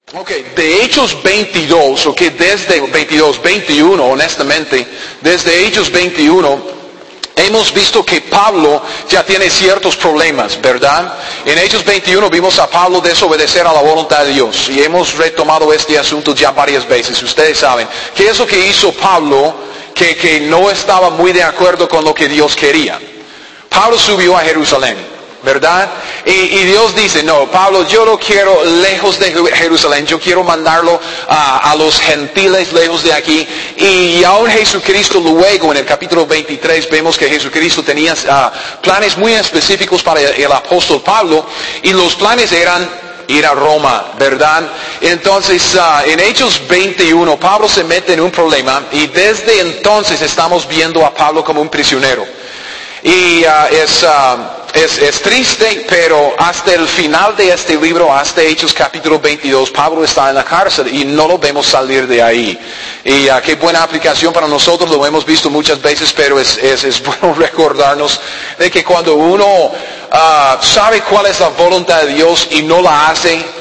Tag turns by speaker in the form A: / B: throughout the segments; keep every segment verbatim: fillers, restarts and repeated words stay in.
A: Ok, de Hechos veintidós, ok, desde veintidós, veintiuno, honestamente, desde Hechos veintiuno, hemos visto que Pablo ya tiene ciertos problemas, ¿verdad? En Hechos veintiuno vimos a Pablo desobedecer a la voluntad de Dios y hemos retomado este asunto ya varias veces. Ustedes saben, ¿qué es lo que hizo Pablo que, que no estaba muy de acuerdo con lo que Dios quería? Pablo subió a Jerusalén, ¿verdad? Y, y Dios dice, no, Pablo, yo lo quiero lejos de Jerusalén, yo quiero mandarlo a, a los gentiles lejos de aquí. Y aún Jesucristo luego en el capítulo veintitrés vemos que Jesucristo tenía uh, planes muy específicos para el, el apóstol Pablo, y los planes eran ir a Roma, ¿verdad? Entonces, uh, en Hechos veintiuno, Pablo se mete en un problema y desde entonces estamos viendo a Pablo como un prisionero. Y uh, es... Uh, Es, es triste, pero hasta el final de este libro, hasta Hechos capítulo veintidós, Pablo está en la cárcel y no lo vemos salir de ahí. Y uh, qué buena aplicación para nosotros, lo hemos visto muchas veces, pero es, es, es bueno recordarnos de que cuando uno uh, sabe cuál es la voluntad de Dios y no la hace,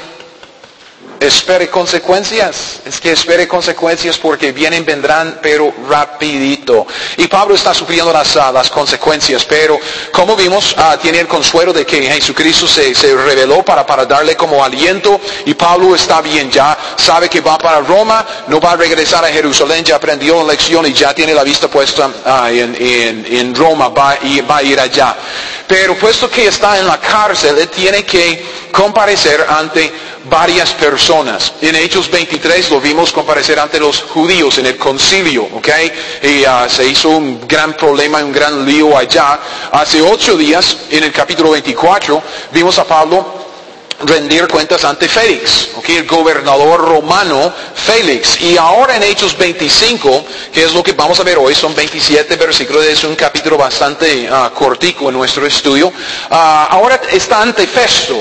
A: espere consecuencias. Es que espere consecuencias porque vienen, vendrán, pero rapidito. Y Pablo está sufriendo las, uh, las consecuencias, pero como vimos, uh, tiene el consuelo de que Jesucristo se, se reveló para, para darle como aliento, y Pablo está bien ya, sabe que va para Roma, no va a regresar a Jerusalén, ya aprendió la lección y ya tiene la vista puesta uh, en, en, en Roma, va, y va a ir allá. Pero puesto que está en la cárcel, él tiene que comparecer ante varias personas. En Hechos veintitrés lo vimos comparecer ante los judíos en el concilio, ¿ok? Y uh, se hizo un gran problema, un gran lío allá. Hace ocho días, en el capítulo veinticuatro, vimos a Pablo rendir cuentas ante Félix, ¿okay? El gobernador romano Félix. Y ahora en Hechos veinticinco, que es lo que vamos a ver hoy, son veintisiete versículos, es un capítulo bastante uh, cortico en nuestro estudio. Uh, ahora está ante Festo.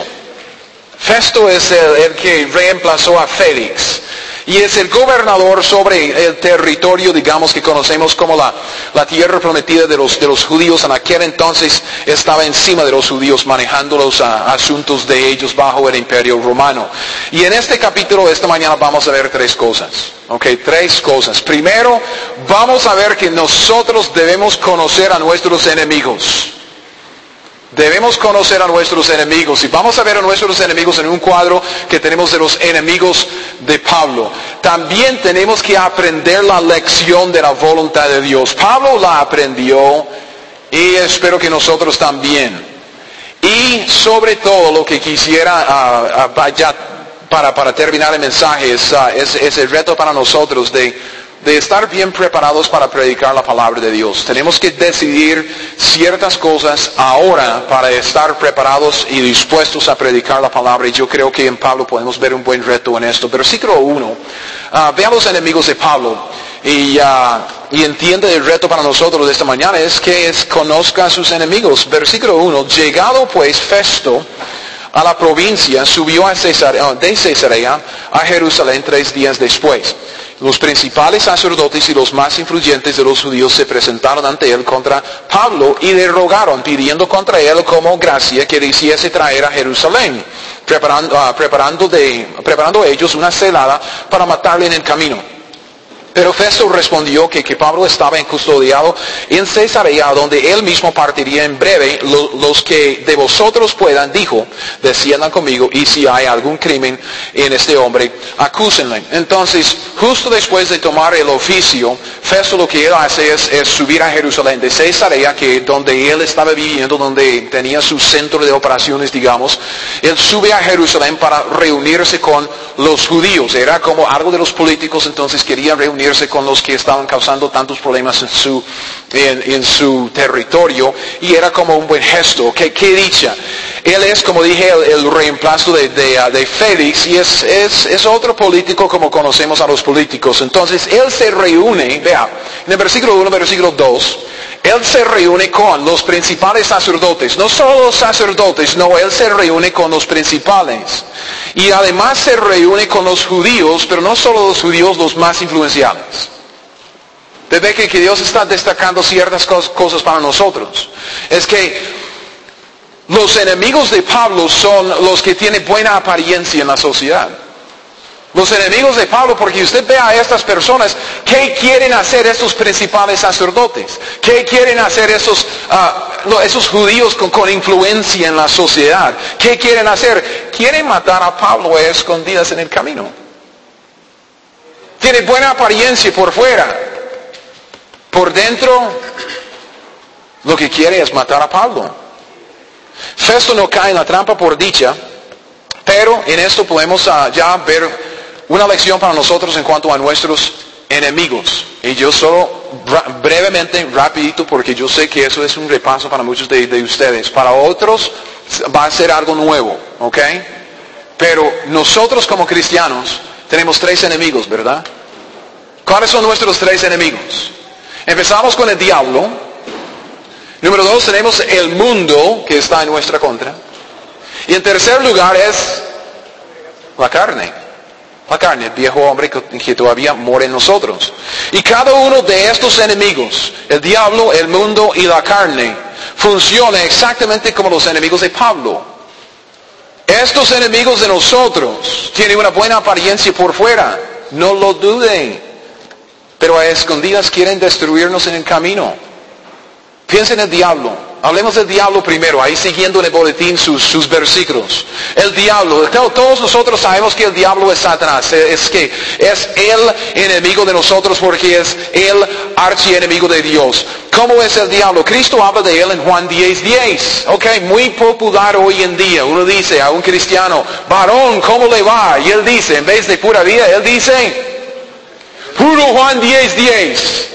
A: Festo es el, el que reemplazó a Félix. Y es el gobernador sobre el territorio, digamos, que conocemos como la, la tierra prometida de los, de los judíos. En aquel entonces estaba encima de los judíos, manejando los uh, asuntos de ellos bajo el imperio romano. Y en este capítulo, esta mañana, vamos a ver tres cosas. Ok, tres cosas. Primero, vamos a ver que nosotros debemos conocer a nuestros enemigos. Debemos conocer a nuestros enemigos. Y vamos a ver a nuestros enemigos en un cuadro que tenemos de los enemigos de Pablo. También tenemos que aprender la lección de la voluntad de Dios. Pablo la aprendió y espero que nosotros también. Y sobre todo lo que quisiera uh, uh, ya para, para terminar el mensaje es, uh, es, es el reto para nosotros de... de estar bien preparados para predicar la palabra de Dios. Tenemos que decidir ciertas cosas ahora para estar preparados y dispuestos a predicar la palabra. Y yo creo que en Pablo podemos ver un buen reto en esto. Versículo uno. Uh, vean los enemigos de Pablo. Y, uh, y entiende el reto para nosotros de esta mañana es que es conozca a sus enemigos. Versículo uno. Llegado pues Festo a la provincia, subió a Cesarea, de Cesarea a Jerusalén tres días después. Los principales sacerdotes y los más influyentes de los judíos se presentaron ante él contra Pablo y le rogaron, pidiendo contra él como gracia que le hiciese traer a Jerusalén, preparando, uh, preparando, de, preparando ellos una celada para matarle en el camino. Pero Festo respondió que, que Pablo estaba custodiado en Cesarea, donde él mismo partiría en breve. Lo, los que de vosotros puedan, dijo, desciendan conmigo, y si hay algún crimen en este hombre, acúsenle. Entonces, justo después de tomar el oficio, Festo lo que él hace es, es subir a Jerusalén de Cesarea, que donde él estaba viviendo, donde tenía su centro de operaciones, digamos. Él sube a Jerusalén para reunirse con los judíos. Era como algo de los políticos, entonces quería reunirse con los que estaban causando tantos problemas en su, en, en su territorio, y era como un buen gesto. ¿Qué, qué dicha? Él es, como dije, el, el reemplazo de, de, de Félix, y es, es, es otro político como conocemos a los políticos. Entonces, él se reúne, vea, en el versículo uno, versículo dos, él se reúne con los principales sacerdotes, no solo los sacerdotes, no, él se reúne con los principales. Y además se reúne con los judíos, pero no solo los judíos, los más influenciables. Ve que, que Dios está destacando ciertas cosas para nosotros. Es que los enemigos de Pablo son los que tienen buena apariencia en la sociedad. Los enemigos de Pablo, porque usted ve a estas personas, ¿qué quieren hacer estos principales sacerdotes? ¿Qué quieren hacer esos, uh, esos judíos con, con influencia en la sociedad? ¿Qué quieren hacer? Quieren matar a Pablo a escondidas en el camino. Tiene buena apariencia por fuera. Por dentro, lo que quiere es matar a Pablo. Festo no cae en la trampa por dicha, pero en esto podemos uh, ya ver una lección para nosotros en cuanto a nuestros enemigos. Y yo solo brevemente, rapidito, porque yo sé que eso es un repaso para muchos de, de ustedes. Para otros va a ser algo nuevo, ¿ok? Pero nosotros como cristianos tenemos tres enemigos, ¿verdad? ¿Cuáles son nuestros tres enemigos? Empezamos con el diablo. Número dos, tenemos el mundo que está en nuestra contra. Y en tercer lugar es la carne. La carne, el viejo hombre que, que todavía mora en nosotros. Y cada uno de estos enemigos, el diablo, el mundo y la carne, funciona exactamente como los enemigos de Pablo. Estos enemigos de nosotros tienen una buena apariencia por fuera, no lo duden. Pero a escondidas quieren destruirnos en el camino. Piensen en el diablo. Hablemos del diablo primero, ahí siguiendo en el boletín sus, sus versículos. El diablo, todos nosotros sabemos que el diablo es Satanás, es que es el enemigo de nosotros porque es el archienemigo de Dios. ¿Cómo es el diablo? Cristo habla de él en Juan diez diez. Ok, muy popular hoy en día. Uno dice a un cristiano, varón, ¿cómo le va? Y él dice, en vez de pura vida, él dice, puro Juan diez diez.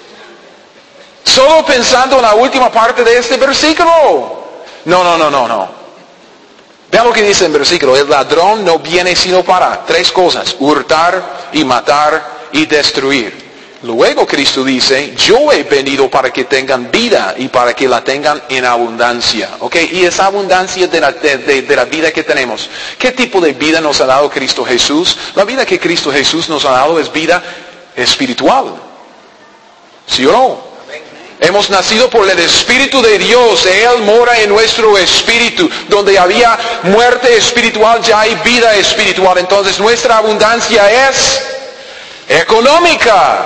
A: Solo pensando en la última parte de este versículo. No, no, no, no, no. Vean lo que dice el versículo. El ladrón no viene sino para tres cosas. Hurtar y matar y destruir. Luego Cristo dice, yo he venido para que tengan vida y para que la tengan en abundancia. ¿Ok? Y esa abundancia de la, de, de, de la vida que tenemos. ¿Qué tipo de vida nos ha dado Cristo Jesús? La vida que Cristo Jesús nos ha dado es vida espiritual. ¿Sí o no? Hemos nacido por el Espíritu de Dios. Él mora en nuestro espíritu. Donde había muerte espiritual, ya hay vida espiritual. Entonces nuestra abundancia es económica.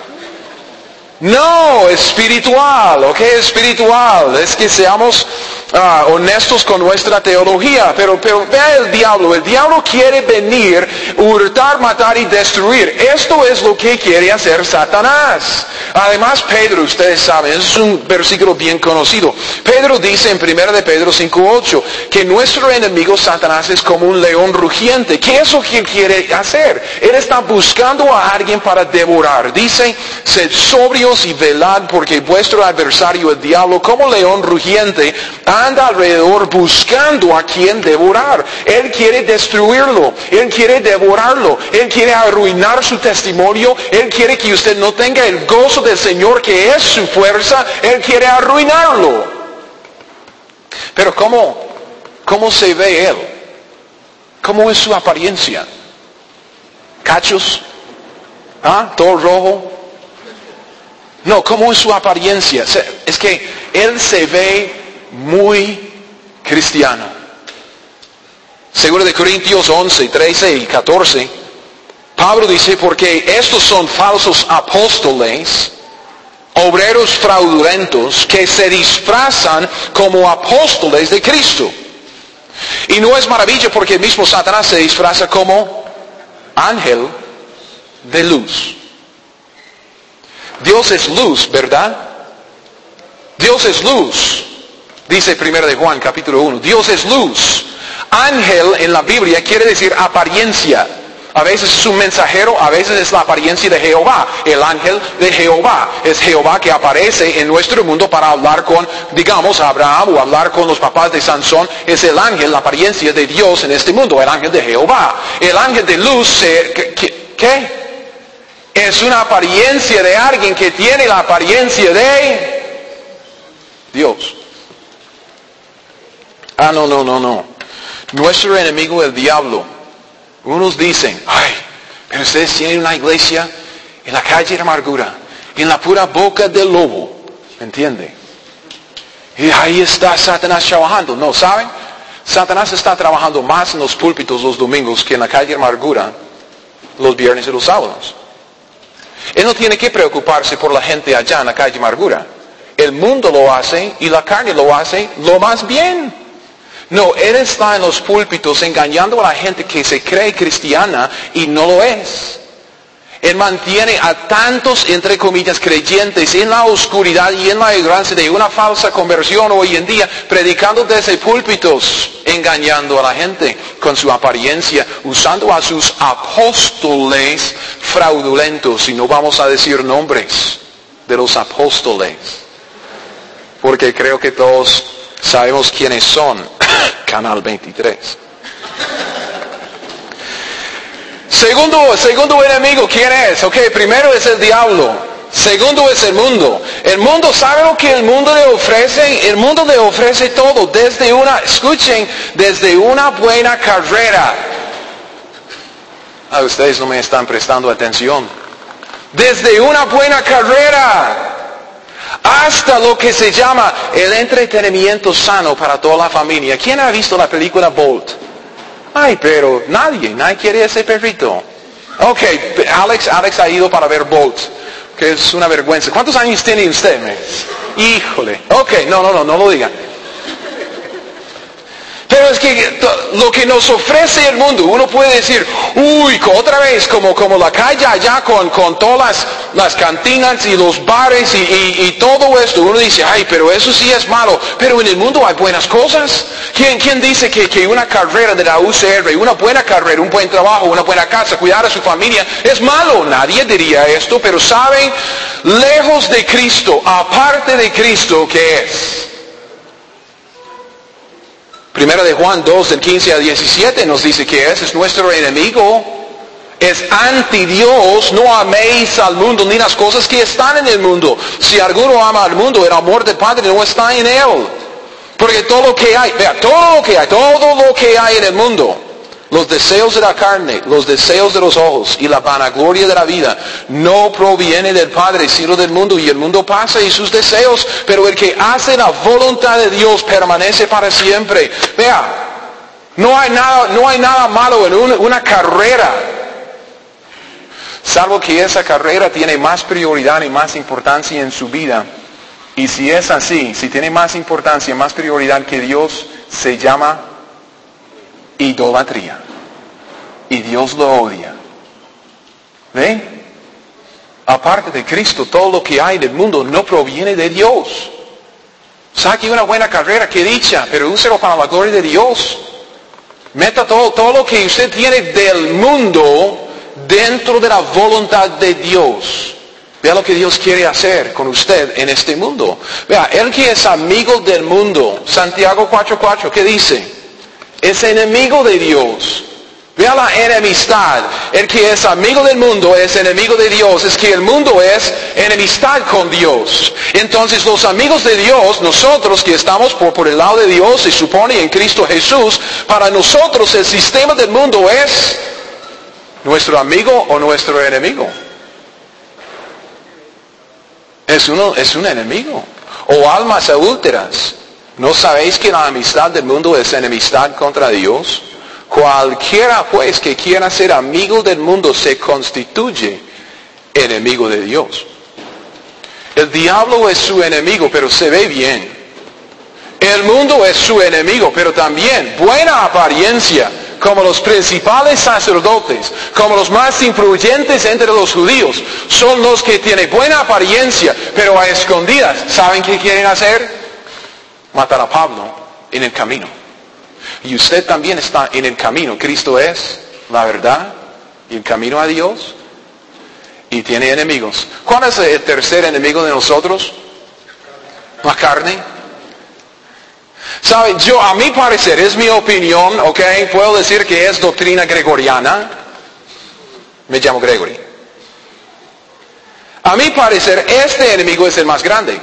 A: No, espiritual. ¿Ok? Espiritual. Es que seamos uh, honestos con nuestra teología. Pero, pero vea el diablo. El diablo quiere venir, hurtar, matar y destruir. Esto es lo que quiere hacer Satanás. Además, Pedro, ustedes saben, es un versículo bien conocido. Pedro dice en primera de Pedro cinco ocho que nuestro enemigo Satanás es como un león rugiente. ¿Qué es lo que quiere hacer? Él está buscando a alguien para devorar. Dice, sed sobrios y velad porque vuestro adversario el diablo como león rugiente anda alrededor buscando a quien devorar. Él quiere destruirlo. Él quiere devorarlo. Él quiere arruinar su testimonio. Él quiere que usted no tenga el gozo del Señor que es su fuerza. Él quiere arruinarlo. Pero ¿cómo, cómo se ve Él? ¿Cómo es su apariencia? ¿Cachos? ¿Ah? ¿Todo rojo? No, ¿cómo es su apariencia? Es que Él se ve muy cristiano. Según de Corintios once, trece y catorce, Pablo dice, porque estos son falsos apóstoles, obreros fraudulentos, que se disfrazan como apóstoles de Cristo. Y no es maravilla porque el mismo Satanás se disfraza como ángel de luz. Dios es luz, ¿verdad? Dios es luz. Dice primero de Juan, capítulo uno. Dios es luz. Ángel en la Biblia quiere decir apariencia. A veces es un mensajero, a veces es la apariencia de Jehová. El ángel de Jehová. Es Jehová que aparece en nuestro mundo para hablar con, digamos, Abraham o hablar con los papás de Sansón. Es el ángel, la apariencia de Dios en este mundo. El ángel de Jehová. El ángel de luz, ¿qué? ¿qué? Es una apariencia de alguien que tiene la apariencia de Dios. Ah, no, no, no, no. Nuestro enemigo, el diablo. Unos dicen, ay, pero ustedes tienen una iglesia en la calle de amargura, en la pura boca del lobo. ¿Entiende? Y ahí está Satanás trabajando. No, ¿saben? Satanás está trabajando más en los púlpitos los domingos que en la calle de amargura los viernes y los sábados. Él no tiene que preocuparse por la gente allá en la calle Amargura. El mundo lo hace y la carne lo hace lo más bien. No, Él está en los púlpitos engañando a la gente que se cree cristiana y no lo es. Él mantiene a tantos, entre comillas, creyentes en la oscuridad y en la ignorancia de una falsa conversión hoy en día, predicando desde púlpitos, engañando a la gente con su apariencia, usando a sus apóstoles fraudulentos, y no vamos a decir nombres de los apóstoles, porque creo que todos sabemos quiénes son. Canal veintitrés. Segundo, segundo enemigo, ¿quién es? Ok, primero es el diablo. Segundo es el mundo. El mundo, ¿sabe lo que el mundo le ofrece? El mundo le ofrece todo, desde una, escuchen, desde una buena carrera. Ah, ustedes no me están prestando atención. Desde una buena carrera hasta lo que se llama el entretenimiento sano para toda la familia. ¿Quién ha visto la película Bolt? Ay, pero nadie, nadie quiere ese perrito. Ok, Alex, Alex ha ido para ver Bolt, que es una vergüenza. ¿Cuántos años tiene usted? Me? Híjole. Ok, no, no, no, no lo diga. Pero es que lo que nos ofrece el mundo, uno puede decir, uy, otra vez, como, como la calle allá con, con todas las, las cantinas y los bares y, y, y todo esto. Uno dice, ay, pero eso sí es malo. Pero en el mundo hay buenas cosas. ¿Quién, quién dice que, que una carrera de la U C R, una buena carrera, un buen trabajo, una buena casa, cuidar a su familia, es malo? Nadie diría esto, pero saben, lejos de Cristo, aparte de Cristo, ¿qué es? Primera de Juan dos, del quince al diecisiete nos dice que es, es nuestro enemigo, es anti Dios. No améis al mundo ni las cosas que están en el mundo. Si alguno ama al mundo, el amor del Padre no está en él. Porque todo lo que hay, vea, todo lo que hay, todo lo que hay en el mundo, los deseos de la carne, los deseos de los ojos y la vanagloria de la vida, no proviene del Padre, sino del mundo. Y el mundo pasa y sus deseos, pero el que hace la voluntad de Dios permanece para siempre. Vea, no hay nada, no hay nada malo en una, una carrera, salvo que esa carrera tiene más prioridad y más importancia en su vida. Y si es así, si tiene más importancia, más prioridad que Dios, se llama idolatría. Y Dios lo odia. ¿Ven? Aparte de Cristo, todo lo que hay del mundo no proviene de Dios. Saque una buena carrera, que dicha, pero úselo para la gloria de Dios. Meta todo, todo lo que usted tiene del mundo dentro de la voluntad de Dios. Vea lo que Dios quiere hacer con usted en este mundo. Vea, el que es amigo del mundo, Santiago cuatro cuatro, ¿qué dice? Es enemigo de Dios. Vea la enemistad. El que es amigo del mundo es enemigo de Dios. Es que el mundo es enemistad con Dios. Entonces los amigos de Dios, nosotros que estamos por, por el lado de Dios, se supone en Cristo Jesús, para nosotros el sistema del mundo es nuestro amigo o nuestro enemigo. Es, uno, es un enemigo. O almas adúlteras. ¿No sabéis que la amistad del mundo es enemistad contra Dios? Cualquiera pues que quiera ser amigo del mundo se constituye enemigo de Dios. El diablo es su enemigo, pero se ve bien. El mundo es su enemigo, pero también buena apariencia, como los principales sacerdotes, como los más influyentes entre los judíos, son los que tienen buena apariencia, pero a escondidas. ¿Saben qué quieren hacer? Matar a Pablo en el camino. Y usted también está en el camino. Cristo es la verdad y el camino a Dios. Y tiene enemigos. ¿Cuál es el tercer enemigo de nosotros? La carne. ¿Sabe? Yo, a mi parecer, es mi opinión, ¿ok? Puedo decir que es doctrina gregoriana. Me llamo Gregory. A mi parecer, este enemigo es el más grande.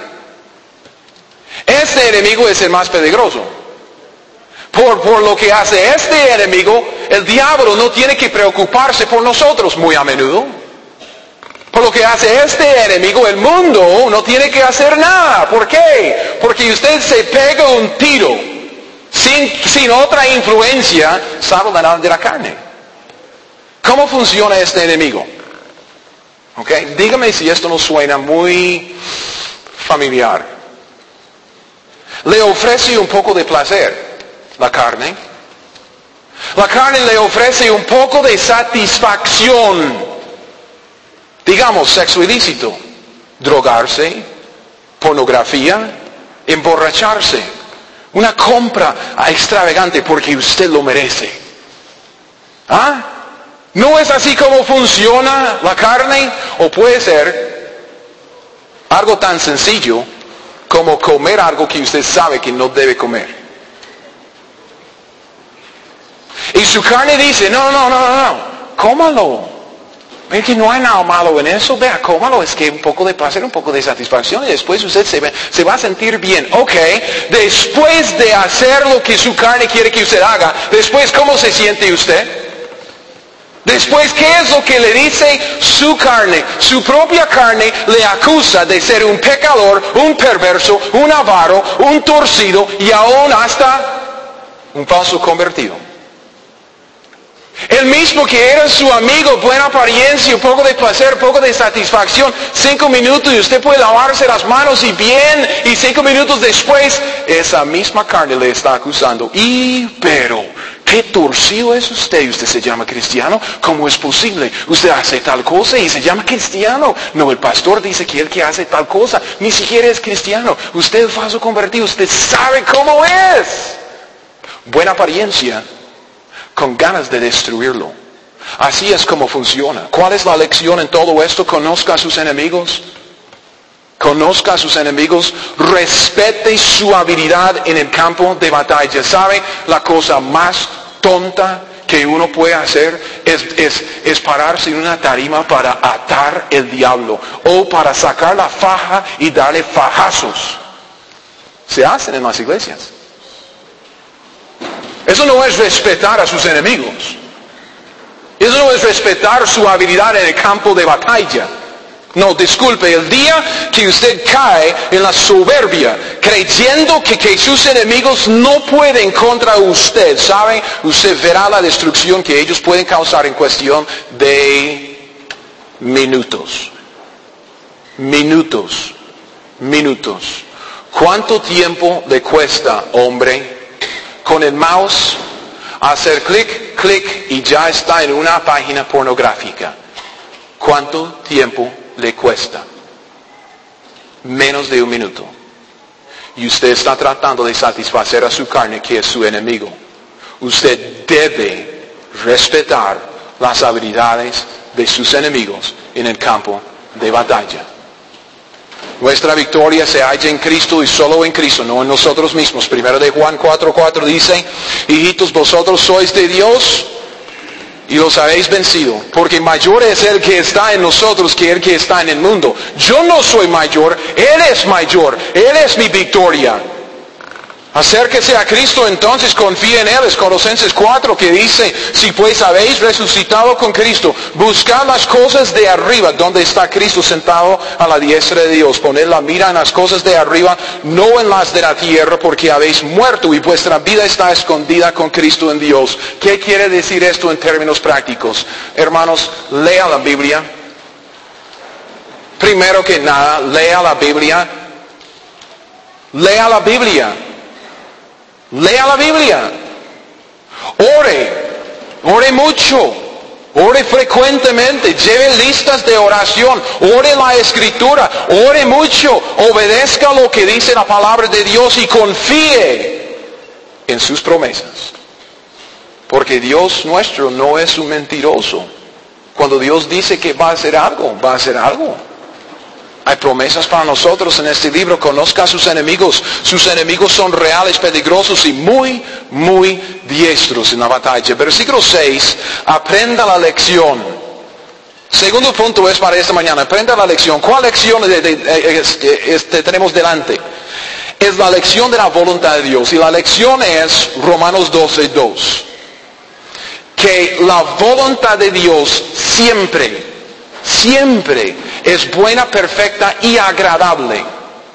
A: Este enemigo es el más peligroso. Por, por lo que hace este enemigo, el diablo no tiene que preocuparse por nosotros muy a menudo. Por lo que hace este enemigo, el mundo no tiene que hacer nada. ¿Por qué? Porque usted se pega un tiro sin, sin otra influencia, salvo la de la carne. ¿Cómo funciona este enemigo? ¿Ok? Dígame si esto no suena muy familiar. Le ofrece un poco de placer, la carne. La carne le ofrece un poco de satisfacción. Digamos, sexo ilícito, drogarse, pornografía, emborracharse. Una compra extravagante porque usted lo merece. ¿Ah? ¿No es así como funciona la carne? O puede ser algo tan sencillo como comer algo que usted sabe que no debe comer. Y su carne dice, no, no, no, no, no, cómalo. Ve que no hay nada malo en eso, vea, cómalo, es que un poco de placer, un poco de satisfacción y después usted se, se va a sentir bien. Ok, después de hacer lo que su carne quiere que usted haga, después, ¿cómo se siente usted? Después, ¿qué es lo que le dice su carne? Su propia carne le acusa de ser un pecador, un perverso, un avaro, un torcido y aún hasta un falso convertido. El mismo que era su amigo, buena apariencia, un poco de placer, un poco de satisfacción, cinco minutos y usted puede lavarse las manos y bien, y cinco minutos después, esa misma carne le está acusando. Y, pero, ¿qué torcido es usted? ¿Usted se llama cristiano? ¿Cómo es posible? Usted hace tal cosa y se llama cristiano. No, el pastor dice que el que hace tal cosa, ni siquiera es cristiano. Usted es falso convertido, usted sabe cómo es. Buena apariencia, con ganas de destruirlo. Así es como funciona. ¿Cuál es la lección en todo esto? Conozca a sus enemigos. Conozca a sus enemigos. Respete su habilidad en el campo de batalla. ¿Sabe? La cosa más tonta que uno puede hacer es, es, es pararse en una tarima para atar el diablo. O para sacar la faja y darle fajazos. Se hacen en las iglesias. Eso no es respetar a sus enemigos. Eso no es respetar su habilidad en el campo de batalla. No, disculpe, el día que usted cae en la soberbia, creyendo que, que sus enemigos no pueden contra usted, ¿sabe? Usted verá la destrucción que ellos pueden causar en cuestión de minutos. Minutos. Minutos. ¿Cuánto tiempo le cuesta, hombre, con el mouse, hacer clic, clic y ya está en una página pornográfica? ¿Cuánto tiempo le cuesta? Menos de un minuto. Y usted está tratando de satisfacer a su carne, que es su enemigo. Usted debe respetar las habilidades de sus enemigos en el campo de batalla. Nuestra victoria se halla en Cristo y solo en Cristo, no en nosotros mismos. Primero de Juan cuatro cuatro dice, hijitos, vosotros sois de Dios y los habéis vencido, porque mayor es el que está en nosotros que el que está en el mundo. Yo no soy mayor, Él es mayor, Él es mi victoria. Acérquese a Cristo, entonces confíe en Él. Es Colosenses cuatro que dice, si pues habéis resucitado con Cristo, buscad las cosas de arriba, donde está Cristo sentado a la diestra de Dios. Poned la mira en las cosas de arriba, no en las de la tierra, porque habéis muerto y vuestra vida está escondida con Cristo en Dios. ¿Qué quiere decir esto en términos prácticos? Hermanos, lea la Biblia. Primero que nada, lea la Biblia. Lea la Biblia. Lea la Biblia. Ore. Ore mucho. Ore frecuentemente. Lleve listas de oración. Ore la Escritura. Ore mucho. Obedezca lo que dice la palabra de Dios y confíe en sus promesas. Porque Dios nuestro no es un mentiroso. Cuando Dios dice que va a hacer algo, va a hacer algo. Hay promesas para nosotros en este libro. Conozca a sus enemigos. Sus enemigos son reales, peligrosos y muy, muy diestros en la batalla. Versículo seis. Aprenda la lección. Segundo punto es para esta mañana. Aprenda la lección. ¿Cuál lección de, de, de, este, este, tenemos delante? Es la lección de la voluntad de Dios. Y la lección es Romanos doce dos. Que la voluntad de Dios siempre... Siempre es buena, perfecta y agradable.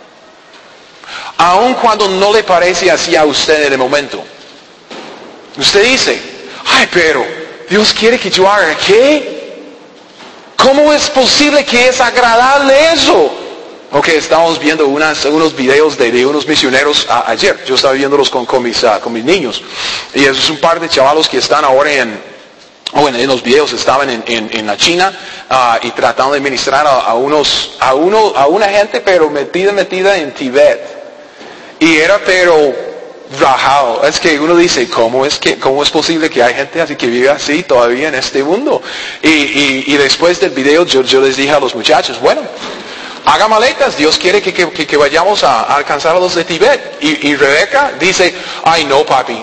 A: Aun cuando no le parece así a usted en el momento. Usted dice, ay, pero Dios quiere que yo haga ¿qué? ¿Cómo es posible que es agradable eso? Ok, estábamos viendo unas, unos videos de, de unos misioneros a, ayer. Yo estaba viéndolos con, con, mis, uh, con mis niños. Y es un par de chavalos que están ahora en, oh, en, en los videos, estaban en, en, en la China uh, y tratando de ministrar a, a, unos, a, uno, a una gente, pero metida, metida en Tibet. Y era, pero rajado. Es que uno dice, ¿cómo es, que, cómo es posible que hay gente así que vive así todavía en este mundo? Y, y, y después del video yo, yo les dije a los muchachos, bueno, haga maletas, Dios quiere que, que, que vayamos a, a alcanzar a los de Tibet. Y, y Rebeca dice, ay no papi.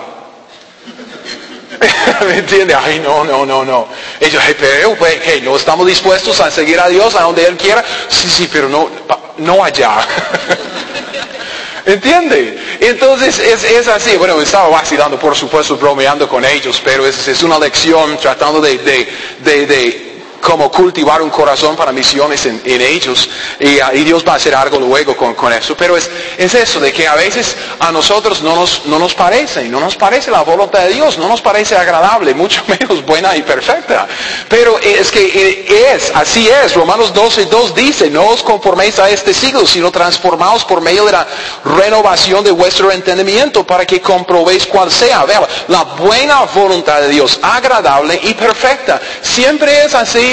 A: ¿Me entiende? Ay no, no, no, no. Ellos, hey, pero pues, hey, no estamos dispuestos a seguir a Dios a donde Él quiera. Sí, sí, pero no, no allá. ¿Entiende? Entonces es, es así. Bueno, estaba vacilando, por supuesto, bromeando con ellos, pero es, es una lección tratando de, de, de, de cómo cultivar un corazón para misiones en, en ellos. Y, y Dios va a hacer algo luego con, con eso. Pero es, es eso, de que a veces a nosotros no nos, no nos parece, no nos parece la voluntad de Dios, no nos parece agradable, mucho menos buena y perfecta. Pero es que es, así es. Romanos doce dos dice, no os conforméis a este siglo, sino transformaos por medio de la renovación de vuestro entendimiento para que comprobéis cuál sea, vea, la buena voluntad de Dios, agradable y perfecta. Siempre es así.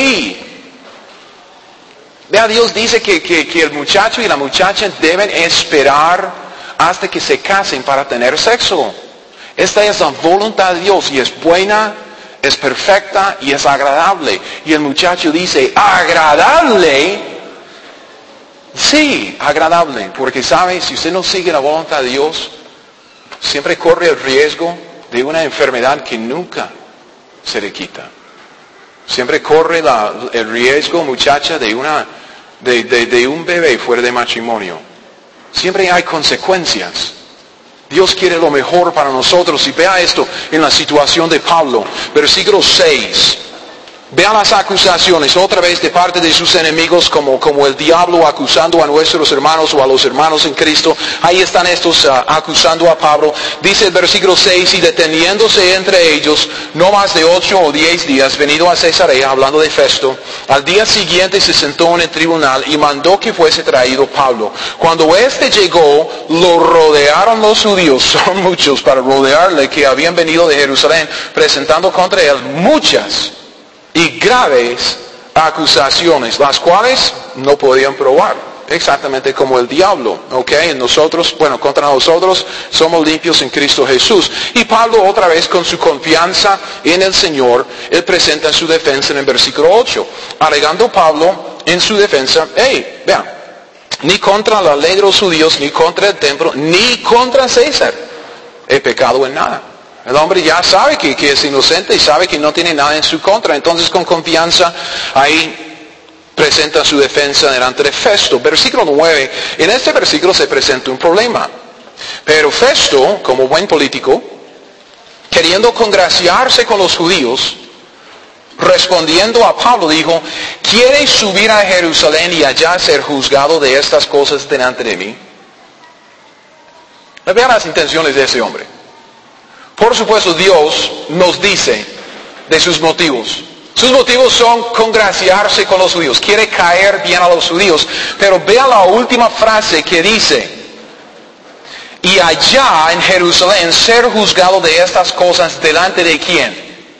A: Vea, Dios dice que, que, que el muchacho y la muchacha deben esperar hasta que se casen para tener sexo. Esta es la voluntad de Dios y es buena, es perfecta y es agradable. Y el muchacho dice, ¿agradable? Sí, agradable, porque sabe, si usted no sigue la voluntad de Dios, siempre corre el riesgo de una enfermedad que nunca se le quita. Siempre corre la, el riesgo, muchacha, de, una, de, de, de un bebé fuera de matrimonio. Siempre hay consecuencias. Dios quiere lo mejor para nosotros. Y vea esto en la situación de Pablo, versículo seis. Vean las acusaciones otra vez de parte de sus enemigos, como, como el diablo acusando a nuestros hermanos o a los hermanos en Cristo. Ahí están estos uh, acusando a Pablo. Dice el versículo seis, y deteniéndose entre ellos no más de ocho o diez días, venido a Cesarea, hablando de Festo, al día siguiente se sentó en el tribunal y mandó que fuese traído Pablo. Cuando éste llegó, lo rodearon los judíos, son muchos para rodearle, que habían venido de Jerusalén, presentando contra él muchas y graves acusaciones, las cuales no podían probar, exactamente como el diablo, ¿ok? Nosotros, bueno, contra nosotros somos limpios en Cristo Jesús. Y Pablo otra vez con su confianza en el Señor, él presenta su defensa en el versículo ocho, alegando Pablo en su defensa, hey, vean, ni contra la ley de los judíos, ni contra el templo, ni contra César he pecado en nada. El hombre ya sabe que, que es inocente y sabe que no tiene nada en su contra. Entonces con confianza ahí presenta su defensa delante de Festo. Versículo nueve. En este versículo se presenta un problema. Pero Festo, como buen político, queriendo congraciarse con los judíos, respondiendo a Pablo dijo, ¿quieres subir a Jerusalén y allá ser juzgado de estas cosas delante de mí? Vean las intenciones de ese hombre. Por supuesto, Dios nos dice de sus motivos. Sus motivos son congraciarse con los judíos. Quiere caer bien a los judíos. Pero vea la última frase que dice, y allá en Jerusalén ser juzgado de estas cosas delante de quién.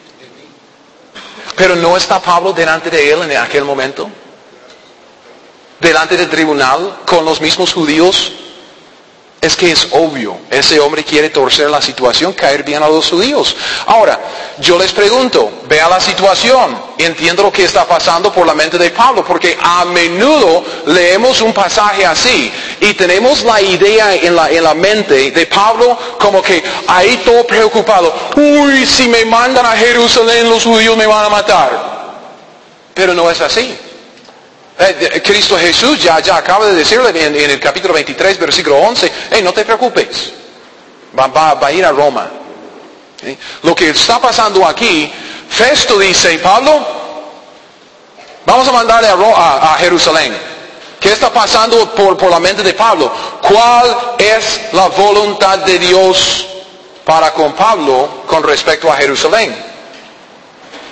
A: Pero ¿no está Pablo delante de él en aquel momento? Delante del tribunal con los mismos judíos. Es que es obvio, ese hombre quiere torcer la situación, caer bien a los judíos. Ahora, yo les pregunto, vea la situación, entiendo lo que está pasando por la mente de Pablo, porque a menudo leemos un pasaje así y tenemos la idea en la, en la mente de Pablo como que ahí todo preocupado, uy, si me mandan a Jerusalén los judíos me van a matar. Pero no es así. Cristo Jesús ya, ya acaba de decirle en, en el capítulo veintitrés, versículo once, hey, no te preocupes, va, va, va a ir a Roma. ¿Sí? Lo que está pasando aquí, Festo dice, Pablo, vamos a mandarle a, a, a Jerusalén. ¿Qué está pasando por, por la mente de Pablo? ¿Cuál es la voluntad de Dios para con Pablo con respecto a Jerusalén?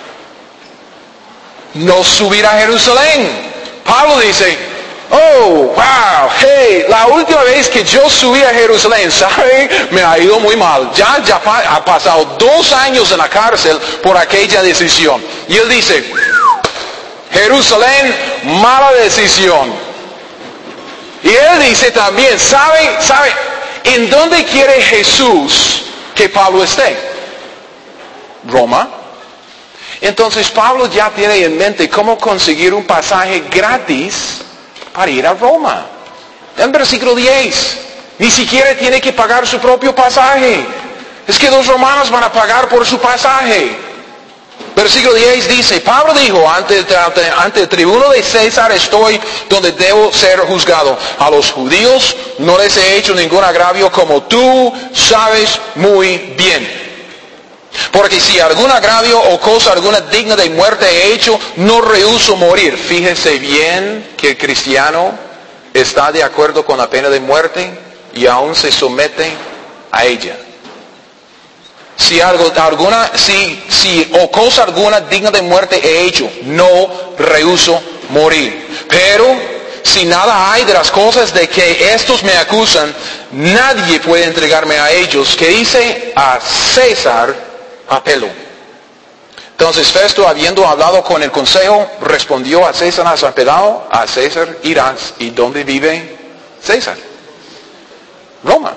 A: no subir a Jerusalén. Pablo dice, oh, wow, hey, la última vez que yo subí a Jerusalén, ¿sabe? Me ha ido muy mal. Ya, ya ha pasado dos años en la cárcel por aquella decisión. Y él dice, Jerusalén, mala decisión. Y él dice también, ¿sabe? ¿Sabe? ¿En dónde quiere Jesús que Pablo esté? Roma. Entonces Pablo ya tiene en mente cómo conseguir un pasaje gratis para ir a Roma. En versículo diez, ni siquiera tiene que pagar su propio pasaje. Es que los romanos van a pagar por su pasaje. Versículo diez dice, Pablo dijo, ante, ante, ante el tribuno de César estoy donde debo ser juzgado. A los judíos no les he hecho ningún agravio, como tú sabes muy bien. Porque si algún agravio o cosa alguna digna de muerte he hecho, no rehúso morir. Fíjese bien que el cristiano está de acuerdo con la pena de muerte y aún se somete a ella. Si algo, alguna, si, si o cosa alguna digna de muerte he hecho, no rehúso morir. Pero si nada hay de las cosas de que estos me acusan, nadie puede entregarme a ellos. Que hice a César apelo. Entonces Festo, habiendo hablado con el consejo, respondió a César: has apelado, a César irás. ¿Y dónde vive César? Roma.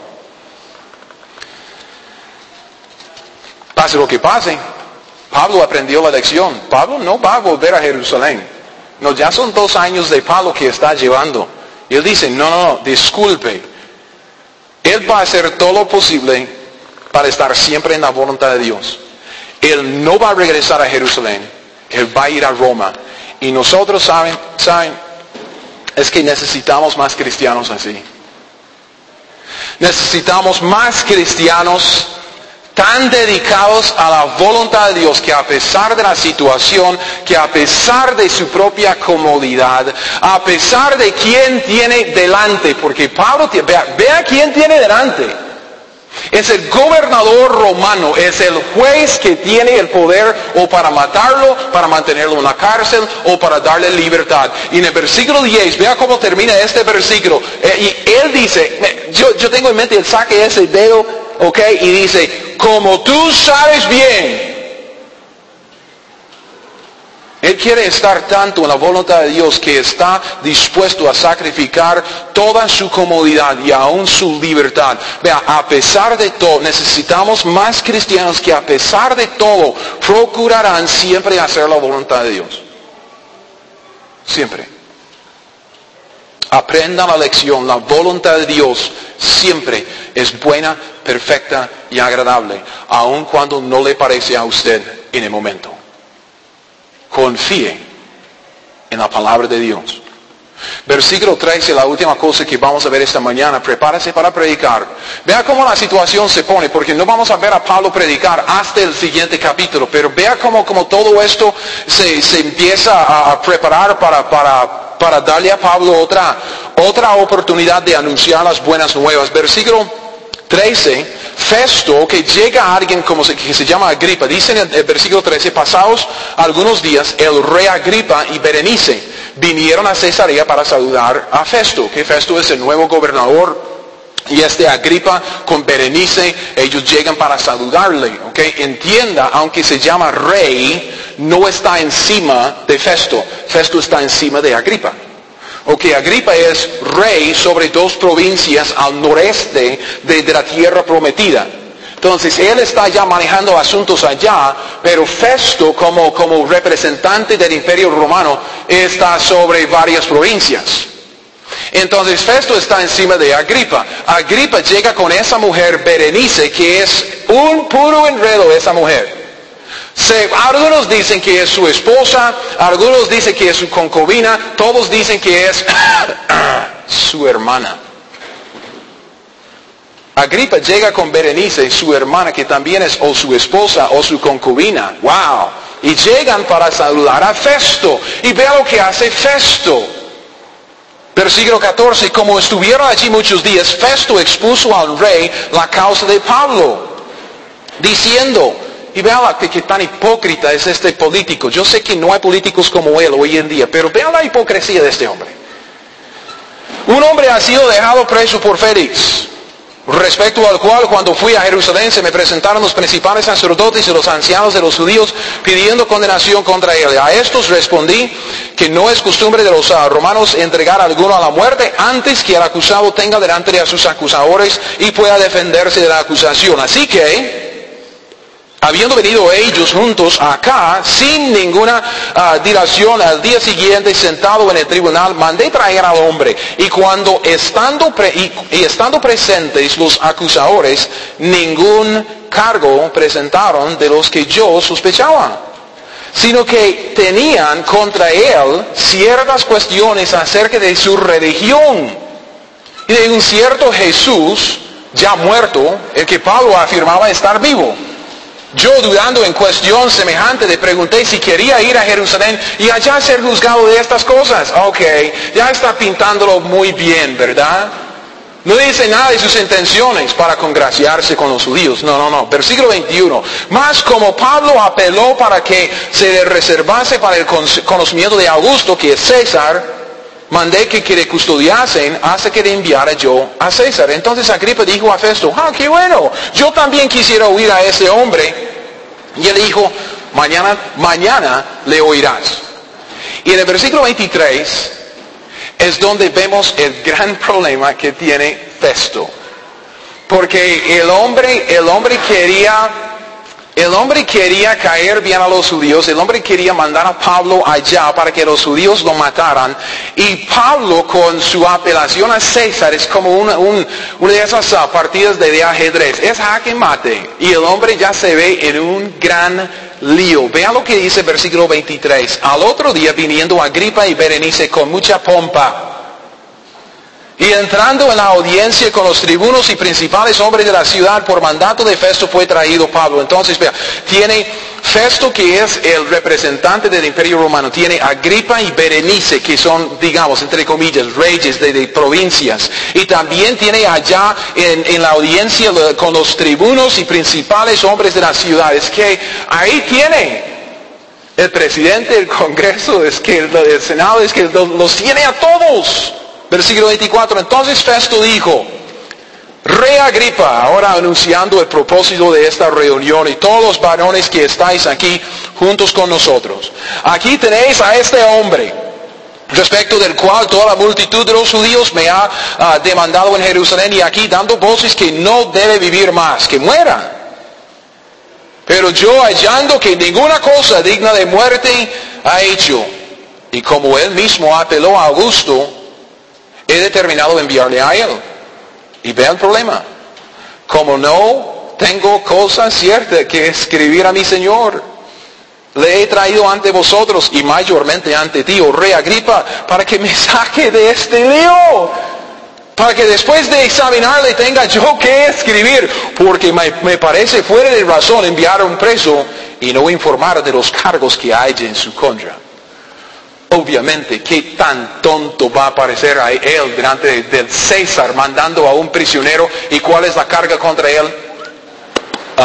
A: Pase lo que pase, Pablo aprendió la lección. Pablo no va a volver a Jerusalén. No, ya son dos años de Pablo que está llevando. Y él dice, no, no, no, disculpe. Él va a hacer todo lo posible para estar siempre en la voluntad de Dios. Él no va a regresar a Jerusalén. Él va a ir a Roma. Y nosotros, ¿saben? ¿saben? Es que necesitamos más cristianos así. Necesitamos más cristianos tan dedicados a la voluntad de Dios, que a pesar de la situación, que a pesar de su propia comodidad, a pesar de quién tiene delante, porque Pablo, vea, vea quién tiene delante. Es el gobernador romano, es el juez que tiene el poder o para matarlo, para mantenerlo en la cárcel o para darle libertad. Y en el versículo diez, vea cómo termina este versículo. Eh, y él dice, yo, yo tengo en mente, él saque ese dedo, ok, y dice, como tú sabes bien. Él quiere estar tanto en la voluntad de Dios que está dispuesto a sacrificar toda su comodidad y aún su libertad. Vea, a pesar de todo, necesitamos más cristianos que a pesar de todo procurarán siempre hacer la voluntad de Dios. Siempre. Aprendan la lección, la voluntad de Dios siempre es buena, perfecta y agradable, aun cuando no le parece a usted en el momento. Confíe en la palabra de Dios. Versículo trece, la última cosa que vamos a ver esta mañana. Prepárese para predicar. Vea cómo la situación se pone, porque no vamos a ver a Pablo predicar hasta el siguiente capítulo, pero vea cómo, cómo todo esto se, se empieza a, a preparar para, para, para darle a Pablo otra, otra oportunidad de anunciar las buenas nuevas. Versículo trece, Festo, que llega a alguien como se, que se llama Agripa, dice en el, el versículo trece, pasados algunos días, el rey Agripa y Berenice vinieron a Cesarea para saludar a Festo, que Festo es el nuevo gobernador, y este Agripa con Berenice, ellos llegan para saludarle, ¿ok? Entienda, aunque se llama rey, no está encima de Festo, Festo está encima de Agripa. Ok, Agripa es rey sobre dos provincias al noreste de, de la tierra prometida. Entonces, él está ya manejando asuntos allá, pero Festo, como, como representante del imperio romano, está sobre varias provincias. Entonces, Festo está encima de Agripa. Agripa llega con esa mujer Berenice, que es un puro enredo esa mujer. Se, algunos dicen que es su esposa, algunos dicen que es su concubina, todos dicen que es su hermana. Agripa llega con Berenice, su hermana, que también es o su esposa o su concubina. ¡Wow! Y llegan para saludar a Festo. Y vea lo que hace Festo. Versículo catorce, como estuvieron allí muchos días, Festo expuso al rey la causa de Pablo, diciendo, Y vean la, que, que tan hipócrita es este político. Yo sé que no hay políticos como él hoy en día, pero vean la hipocresía de este hombre. Un hombre ha sido dejado preso por Félix, respecto al cual cuando fui a Jerusalén se me presentaron los principales sacerdotes y los ancianos de los judíos pidiendo condenación contra él. A estos respondí que no es costumbre de los uh, romanos entregar a alguno a la muerte antes que el acusado tenga delante de sus acusadores y pueda defenderse de la acusación. Así que, habiendo venido ellos juntos acá, sin ninguna uh, dilación, al día siguiente, sentado en el tribunal, mandé traer al hombre. Y cuando estando, pre y, y estando presentes los acusadores, ningún cargo presentaron de los que yo sospechaba, sino que tenían contra él ciertas cuestiones acerca de su religión y de un cierto Jesús ya muerto, el que Pablo afirmaba estar vivo. Yo, dudando en cuestión semejante, le pregunté si quería ir a Jerusalén y allá ser juzgado de estas cosas. Ok, ya está pintándolo muy bien, ¿verdad? No dice nada de sus intenciones para congraciarse con los judíos. No, no, no. Versículo veintiuno. Mas como Pablo apeló para que se le reservase para el conocimiento de Augusto, que es César, mandé que, que le custodiasen hasta que le enviara yo a César. Entonces Agripa dijo a Festo, ah, qué bueno, yo también quisiera oír a ese hombre. Y él dijo, mañana, mañana le oirás. Y en el versículo veintitrés es donde vemos el gran problema que tiene Festo. Porque el hombre, el hombre quería... El hombre quería caer bien a los judíos, el hombre quería mandar a Pablo allá para que los judíos lo mataran. Y Pablo, con su apelación a César, es como una, un, una de esas uh, partidas de, de ajedrez. Es jaque mate. Y el hombre ya se ve en un gran lío. Vean lo que dice el versículo veintitrés. Al otro día, viniendo Agripa y Berenice con mucha pompa, y entrando en la audiencia con los tribunos y principales hombres de la ciudad, por mandato de Festo fue traído Pablo. Entonces, vea, tiene Festo, que es el representante del Imperio Romano, tiene Agripa y Berenice, que son, digamos, entre comillas, reyes de, de provincias. Y también tiene allá en, en la audiencia con los tribunos y principales hombres de la ciudad. Es que ahí tiene el presidente del Congreso, es que el, el Senado, es que los, los tiene a todos. Versículo veinticuatro, entonces Festo dijo, Rey Agripa, ahora anunciando el propósito de esta reunión y todos los varones que estáis aquí juntos con nosotros. Aquí tenéis a este hombre, respecto del cual toda la multitud de los judíos me ha uh, demandado en Jerusalén y aquí dando voces que no debe vivir más, que muera. Pero yo hallando que ninguna cosa digna de muerte ha hecho, y como él mismo apeló a Augusto, he determinado enviarle a él. Y vean el problema. Como no tengo cosa cierta que escribir a mi Señor, le he traído ante vosotros y mayormente ante ti, oh Rey Agripa, para que me saque de este lío. Para que después de examinarle tenga yo que escribir. Porque me, me parece fuera de razón enviar a un preso y no informar de los cargos que hay en su contra. Obviamente, ¿qué tan tonto va a parecer a él delante del César mandando a un prisionero? ¿Y cuál es la carga contra él? Uh,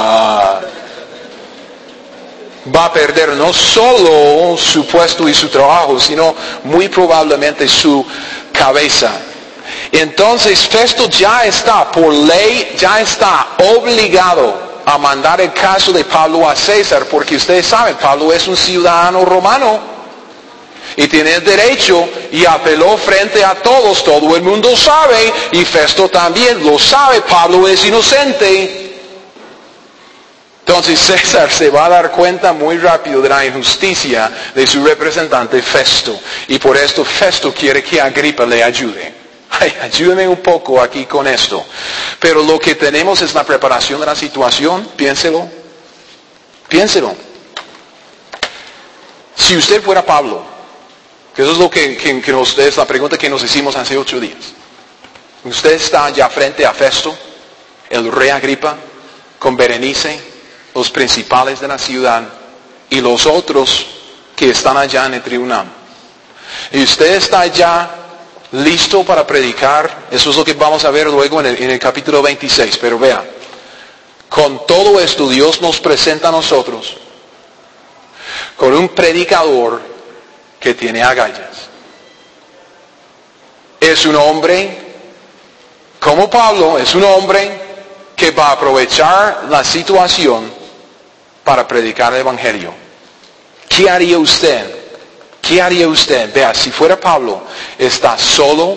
A: va a perder no solo su puesto y su trabajo, sino muy probablemente su cabeza. Entonces, Festo ya está, por ley, ya está obligado a mandar el caso de Pablo a César, porque ustedes saben, Pablo es un ciudadano romano. Y tiene el derecho y apeló frente a todos. Todo el mundo sabe y Festo también lo sabe. Pablo es inocente. Entonces César se va a dar cuenta muy rápido de la injusticia de su representante Festo. Y por esto Festo quiere que Agripa le ayude. Ay, ayúdeme un poco aquí con esto. Pero lo que tenemos es la preparación de la situación. Piénselo. Piénselo. Si usted fuera Pablo, eso es lo que, que, que nos, es la pregunta que nos hicimos hace ocho días. Usted está ya frente a Festo, el rey Agripa, con Berenice, los principales de la ciudad y los otros que están allá en el tribunal. Y usted está ya listo para predicar. Eso es lo que vamos a ver luego en el, en el capítulo veintiséis. Pero vea, Con todo esto Dios nos presenta a nosotros con un predicador que tiene agallas. Es un hombre, como Pablo, es un hombre que va a aprovechar la situación para predicar el Evangelio. ¿Qué haría usted? ¿Qué haría usted? Vea, si fuera Pablo, está solo,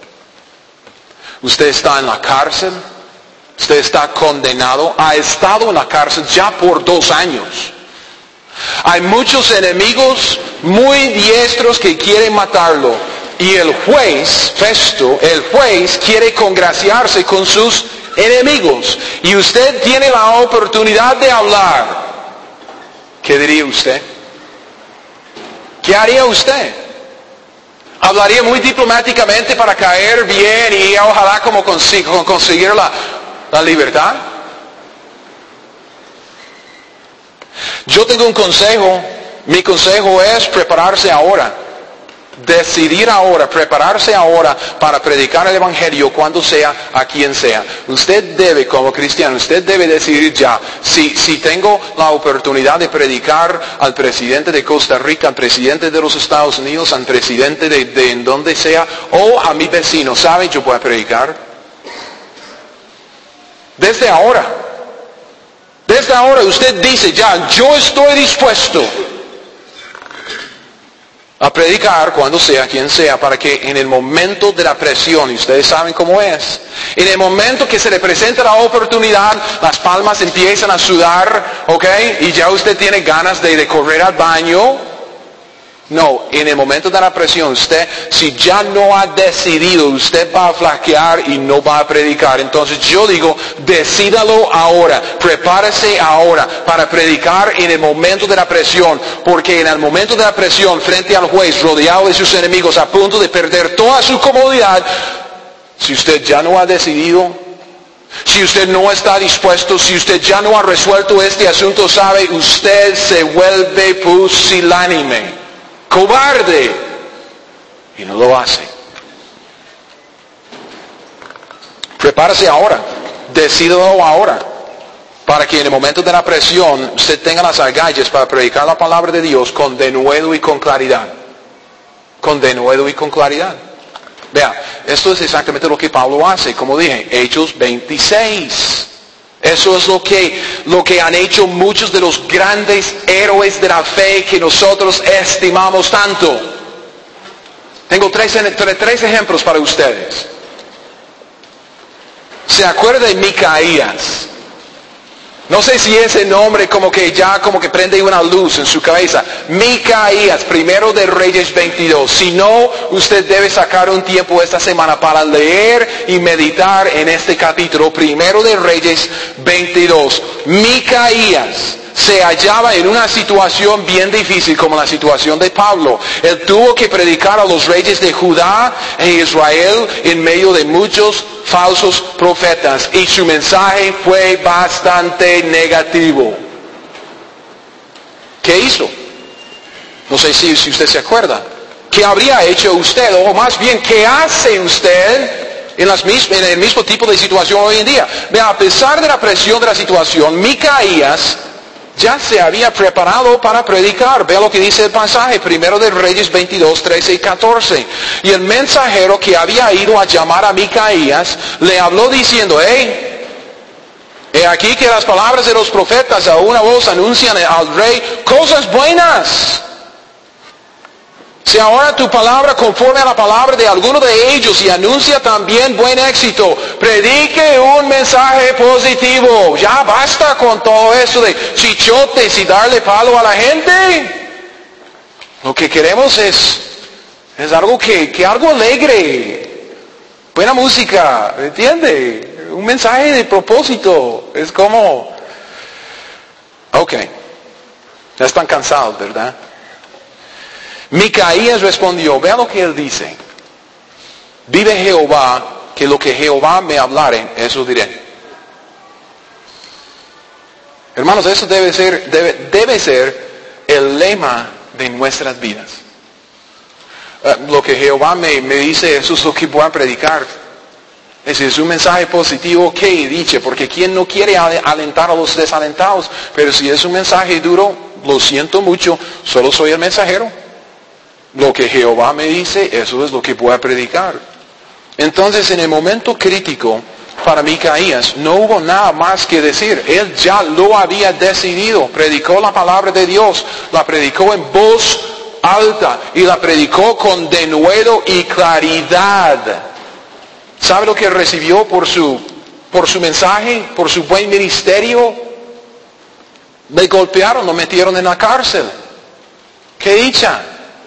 A: usted está en la cárcel, usted está condenado, ha estado en la cárcel ya por dos años. Hay muchos enemigos muy diestros que quieren matarlo. Y el juez, Festo, el juez quiere congraciarse con sus enemigos. Y usted tiene la oportunidad de hablar. ¿Qué diría usted? ¿Qué haría usted? Hablaría muy diplomáticamente para caer bien y ojalá como consig- conseguir la, la libertad. Yo tengo un consejo. Mi consejo es prepararse ahora. Decidir ahora, prepararse ahora para predicar el Evangelio cuando sea, a quien sea. Usted debe, como cristiano, usted debe decidir ya, si, si tengo la oportunidad de predicar al presidente de Costa Rica, al presidente de los Estados Unidos, al presidente de, de en donde sea, o a mi vecino, ¿sabe? Yo puedo predicar. Desde ahora. Desde ahora usted dice ya, yo estoy dispuesto a predicar cuando sea, quien sea, para que en el momento de la presión, y ustedes saben cómo es, en el momento que se le presenta la oportunidad, las palmas empiezan a sudar, ¿ok? Y ya usted tiene ganas de, de correr al baño. No, en el momento de la presión, usted, si ya no ha decidido, usted va a flaquear y no va a predicar. Entonces yo digo, decídalo ahora, prepárese ahora para predicar en el momento de la presión, porque en el momento de la presión, frente al juez, rodeado de sus enemigos, a punto de perder toda su comodidad, si usted ya no ha decidido, si usted no está dispuesto, si usted ya no ha resuelto este asunto, sabe, usted se vuelve pusilánime, cobarde, y no lo hace. Prepárese ahora, decídalo ahora, para que en el momento de la presión usted tenga las agallas para predicar la palabra de Dios con denuedo y con claridad. Con denuedo y con claridad. Vea, esto es exactamente lo que Pablo hace, como dije, Hechos veintiséis. Eso es lo que, lo que han hecho muchos de los grandes héroes de la fe que nosotros estimamos tanto. Tengo tres, tres ejemplos para ustedes. ¿Se acuerda de Micaías? No sé si ese nombre como que ya como que prende una luz en su cabeza. Micaías, primero de Reyes veintidós. Si no, usted debe sacar un tiempo esta semana para leer y meditar en este capítulo, primero de Reyes veintidós. Micaías se hallaba en una situación bien difícil como la situación de Pablo. Él tuvo que predicar a los reyes de Judá e Israel en medio de muchos falsos profetas, y su mensaje fue bastante negativo. ¿Qué hizo? No sé si, si usted se acuerda. ¿Qué habría hecho usted? O más bien, ¿qué hace usted en, las mis, en el mismo tipo de situación hoy en día? Vea, a pesar de la presión de la situación, Micaías ya se había preparado para predicar. Vea lo que dice el pasaje, primero de Reyes veintidós, trece y catorce. Y el mensajero que había ido a llamar a Micaías, le habló diciendo, hey, he aquí que las palabras de los profetas a una voz anuncian al rey cosas buenas. Si ahora tu palabra conforme a la palabra de alguno de ellos y anuncia también buen éxito, predique un mensaje positivo. Ya basta con todo eso de chichotes y darle palo a la gente. Lo que queremos es, es algo que, que algo alegre, buena música, ¿entiende? Un mensaje de propósito. Es como, ok, ya están cansados, ¿verdad? Micaías respondió, vea lo que él dice. Vive Jehová, que lo que Jehová me hablare, eso diré. Hermanos, eso debe ser, debe, debe ser el lema de nuestras vidas. Uh, lo que Jehová me, me dice, eso es lo que voy a predicar. Ese es un mensaje positivo, que dice, porque ¿quién no quiere alentar a los desalentados? Pero si es un mensaje duro, lo siento mucho, solo soy el mensajero. Lo que Jehová me dice, eso es lo que voy a predicar. Entonces, en el momento crítico para Micaías, no hubo nada más que decir. Él ya lo había decidido. Predicó la palabra de Dios, la predicó en voz alta y la predicó con denuedo y claridad. ¿Sabe lo que recibió por su, por su mensaje, por su buen ministerio? Le golpearon, lo metieron en la cárcel. ¡Qué dicha!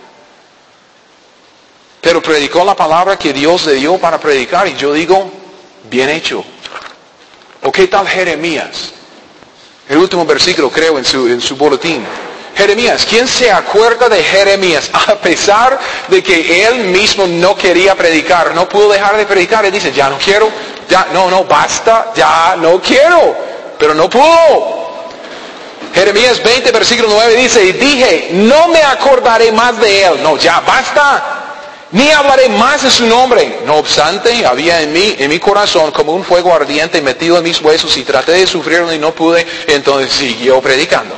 A: Pero predicó la palabra que Dios le dio para predicar, y yo digo, bien hecho. ¿O qué tal Jeremías? El último versículo, creo, en su, en su boletín. Jeremías, ¿quién se acuerda de Jeremías? A pesar de que él mismo no quería predicar, no pudo dejar de predicar, él dice, ya no quiero, ya, no, no, basta, ya no quiero, pero no pudo. Jeremías veinte, versículo nueve dice, y dije, no me acordaré más de él, no, ya basta, ni hablaré más de su nombre. No obstante, había en mí, en mi corazón, como un fuego ardiente metido en mis huesos, y traté de sufrirlo y no pude, entonces siguió predicando.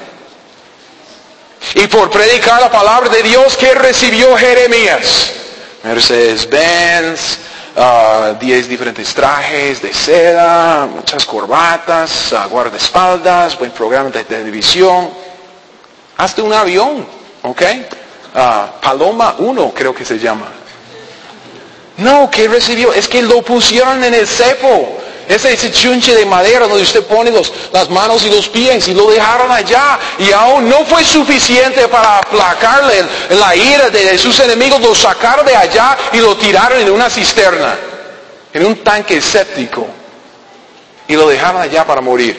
A: Y por predicar la palabra de Dios, ¿qué recibió Jeremías? Mercedes-Benz, uh, diez diferentes trajes de seda, muchas corbatas, uh, guardaespaldas, buen programa de televisión, hasta un avión, ¿ok? Uh, Paloma uno creo que se llama. No, ¿qué recibió? Es que lo pusieron en el cepo. Ese, ese chunche de madera donde usted pone los, las manos y los pies, y lo dejaron allá. Y aún no fue suficiente para aplacarle el, la ira de sus enemigos. Lo sacaron de allá y lo tiraron en una cisterna, en un tanque séptico. Y lo dejaron allá para morir.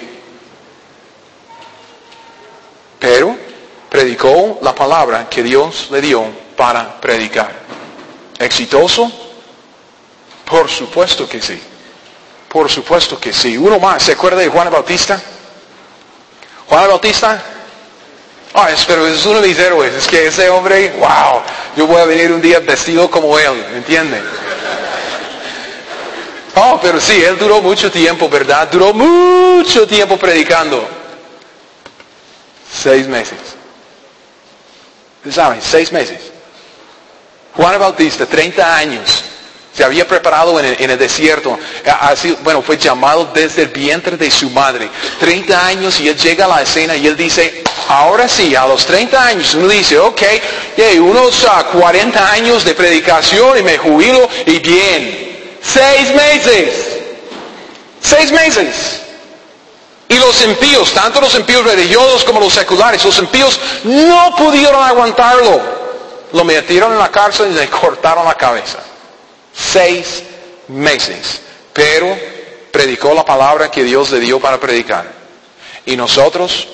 A: Pero predicó la palabra que Dios le dio para predicar. ¿Exitoso? Por supuesto que sí. Por supuesto que sí. Uno más, ¿se acuerda de Juan el Bautista? Juan el Bautista. Oh, pero es uno de mis héroes. Es que ese hombre, wow, yo voy a venir un día vestido como él, ¿entiende? Oh, pero sí, él duró mucho tiempo, ¿verdad? Duró mucho tiempo predicando. Seis meses. ¿Saben? Seis meses. Juan el Bautista, treinta años. Se había preparado en el, en el desierto. Así, bueno, fue llamado desde el vientre de su madre. treinta años, y él llega a la escena y él dice, ahora sí, a los treinta años, uno dice, ok, yeah, unos uh, cuarenta años de predicación y me jubilo y bien. Seis meses. Seis meses. Y los impíos, tanto los impíos religiosos como los seculares, los impíos no pudieron aguantarlo. Lo metieron en la cárcel y le cortaron la cabeza. Seis meses. Pero predicó la palabra que Dios le dio para predicar. Y nosotros,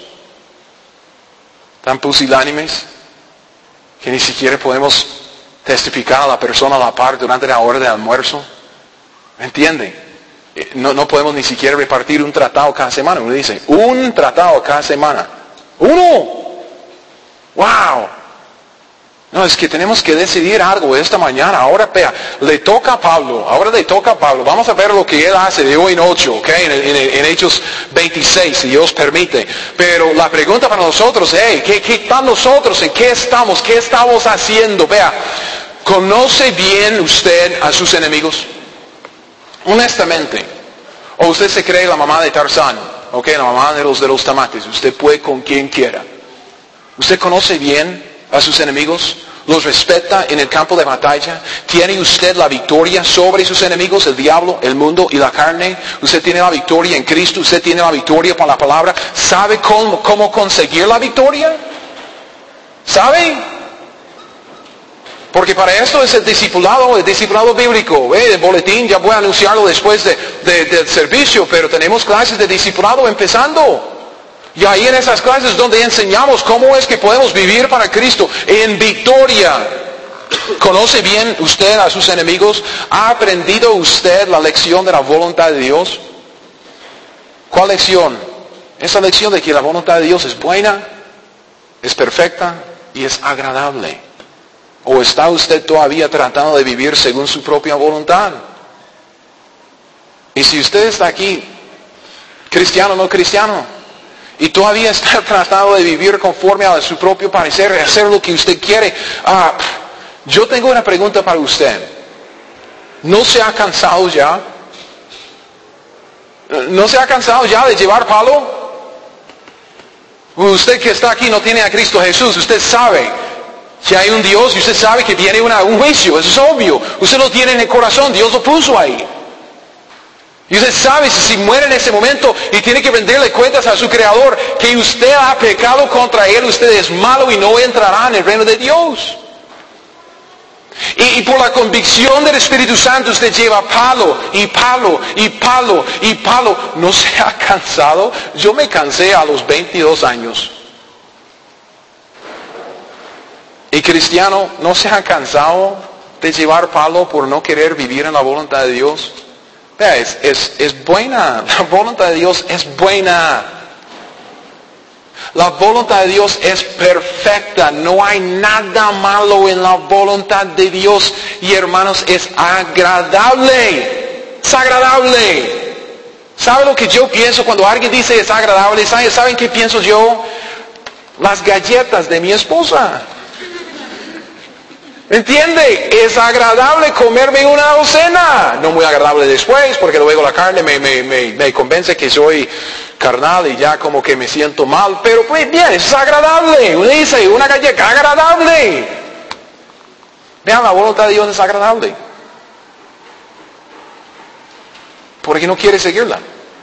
A: tan pusilánimes, que ni siquiera podemos testificar a la persona a la par durante la hora de almuerzo. ¿Me entiende? No, no podemos ni siquiera repartir un tratado cada semana. Uno dice, un tratado cada semana. ¡Uno! ¡Wow! No, es que tenemos que decidir algo esta mañana. Ahora, vea, le toca a Pablo. Ahora le toca a Pablo. Vamos a ver lo que él hace de hoy en ocho, ¿ok? En, en, en Hechos veintiséis, si Dios permite. Pero la pregunta para nosotros, hey, ¿qué, qué tal nosotros? ¿En qué estamos? ¿Qué estamos haciendo? Vea, ¿conoce bien usted a sus enemigos? Honestamente. ¿O usted se cree la mamá de Tarzán? ¿Ok? La mamá de los, de los tomates. Usted puede con quien quiera. ¿Usted conoce bien a sus enemigos? ¿Los respeta en el campo de batalla? ¿Tiene usted la victoria sobre sus enemigos, el diablo, el mundo y la carne? ¿Usted tiene la victoria en Cristo? ¿Usted tiene la victoria por la palabra? ¿Sabe cómo, cómo conseguir la victoria? ¿Sabe? Porque para esto es el discipulado, el discipulado bíblico. ¿eh? El boletín ya voy a anunciarlo después de, de, del servicio, pero tenemos clases de discipulado empezando. Y ahí en esas clases donde enseñamos cómo es que podemos vivir para Cristo en victoria. ¿Conoce bien usted a sus enemigos? ¿Ha aprendido usted la lección de la voluntad de Dios? ¿Cuál lección? Esa lección de que la voluntad de Dios es buena, es perfecta y es agradable. ¿O está usted todavía tratando de vivir según su propia voluntad? Y si usted está aquí, cristiano o no cristiano, y todavía está tratando de vivir conforme a su propio parecer, hacer lo que usted quiere, ah, yo tengo una pregunta para usted. ¿No se ha cansado ya? ¿No se ha cansado ya de llevar palo? Usted que está aquí no tiene a Cristo Jesús. Usted sabe que hay un Dios y usted sabe que viene una, un juicio. Eso es obvio. Usted lo tiene en el corazón. Dios lo puso ahí. Y usted sabe si muere en ese momento y tiene que rendirle cuentas a su Creador que usted ha pecado contra Él, usted es malo y no entrará en el reino de Dios. Y, y por la convicción del Espíritu Santo usted lleva palo y palo y palo y palo. ¿No se ha cansado? Yo me cansé a los veintidós años. Y cristiano, ¿no se ha cansado de llevar palo por no querer vivir en la voluntad de Dios? Vea, es, es, es buena. La voluntad de Dios es buena. La voluntad de Dios es perfecta. No hay nada malo en la voluntad de Dios. Y hermanos, es agradable. Es agradable. ¿Sabe lo que yo pienso cuando alguien dice es agradable? ¿Saben, ¿saben qué pienso yo? Las galletas de mi esposa. ¿Entiende? Es agradable comerme una docena. No muy agradable después, porque luego la carne me, me, me, me convence que soy carnal y ya como que me siento mal. Pero pues bien, es agradable. Uno dice, una galleta agradable. Vean, la voluntad de Dios es agradable. ¿Por qué no quiere seguirla?